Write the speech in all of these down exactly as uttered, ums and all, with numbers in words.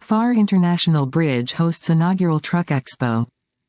Pharr International Bridge hosts inaugural Truck Expo.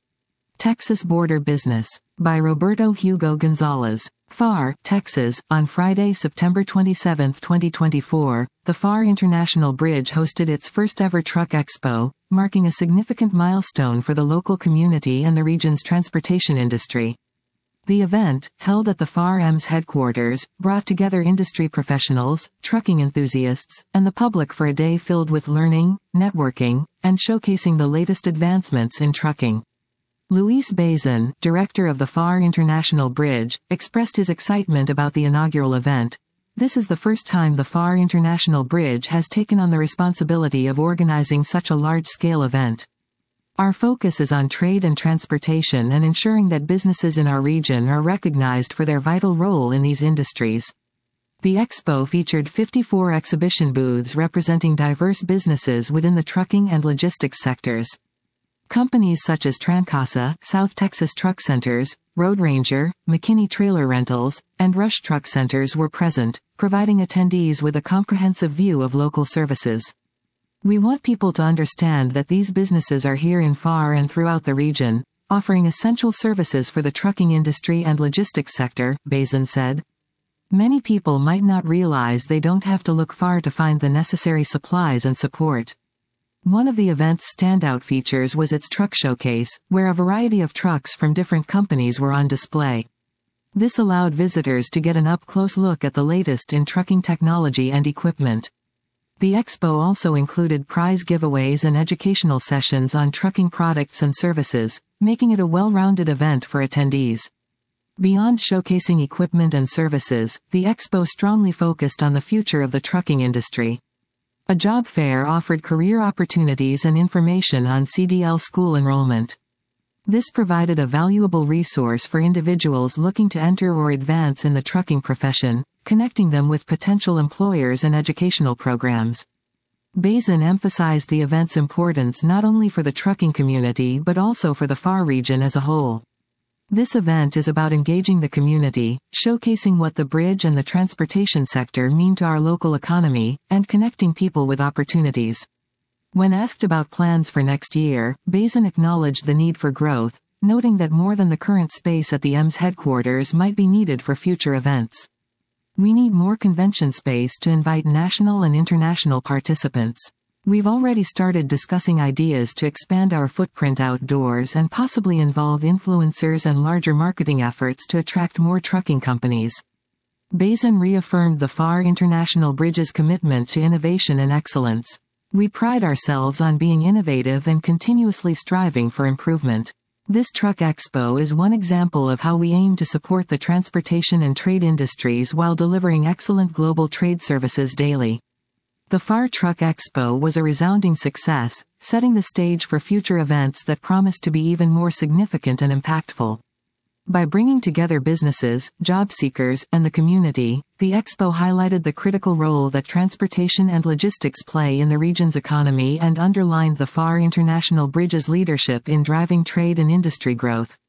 Texas Border Business. By Roberto Hugo Gonzalez. Pharr, Texas. On Friday, September twenty-seventh, twenty twenty-four, the Pharr International Bridge hosted its first-ever Truck Expo, marking a significant milestone for the local community and the region's transportation industry. The event, held at the Pharr E M S headquarters, brought together industry professionals, trucking enthusiasts, and the public for a day filled with learning, networking, and showcasing the latest advancements in trucking. Luis Bazan, director of the Pharr International Bridge, expressed his excitement about the inaugural event. This is the first time the Pharr International Bridge has taken on the responsibility of organizing such a large-scale event. Our focus is on trade and transportation and ensuring that businesses in our region are recognized for their vital role in these industries. The expo featured fifty-four exhibition booths representing diverse businesses within the trucking and logistics sectors. Companies such as Trancasa, South Texas Truck Centers, Road Ranger, McKinney Trailer Rentals, and Rush Truck Centers were present, providing attendees with a comprehensive view of local services. We want people to understand that these businesses are here in Pharr and throughout the region, offering essential services for the trucking industry and logistics sector, Bazan said. Many people might not realize they don't have to look far to find the necessary supplies and support. One of the event's standout features was its truck showcase, where a variety of trucks from different companies were on display. This allowed visitors to get an up-close look at the latest in trucking technology and equipment. The expo also included prize giveaways and educational sessions on trucking products and services, making it a well-rounded event for attendees. Beyond showcasing equipment and services, the expo strongly focused on the future of the trucking industry. A job fair offered career opportunities and information on C D L school enrollment. This provided a valuable resource for individuals looking to enter or advance in the trucking profession, connecting them with potential employers and educational programs. Bazan emphasized the event's importance not only for the trucking community but also for the Pharr region as a whole. This event is about engaging the community, showcasing what the bridge and the transportation sector mean to our local economy, and connecting people with opportunities. When asked about plans for next year, Bazan acknowledged the need for growth, noting that more than the current space at the E M S headquarters might be needed for future events. We need more convention space to invite national and international participants. We've already started discussing ideas to expand our footprint outdoors and possibly involve influencers and larger marketing efforts to attract more trucking companies. Bazan reaffirmed the Pharr International Bridge's commitment to innovation and excellence. We pride ourselves on being innovative and continuously striving for improvement. This Truck Expo is one example of how we aim to support the transportation and trade industries while delivering excellent global trade services daily. The Pharr Truck Expo was a resounding success, setting the stage for future events that promise to be even more significant and impactful. By bringing together businesses, job seekers, and the community, the expo highlighted the critical role that transportation and logistics play in the region's economy and underlined the Pharr International Bridge's leadership in driving trade and industry growth.